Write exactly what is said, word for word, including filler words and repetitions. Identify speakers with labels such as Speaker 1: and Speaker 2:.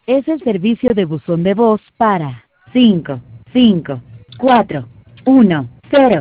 Speaker 1: Es el servicio de buzón de voz para cinco cinco cuatro uno cero.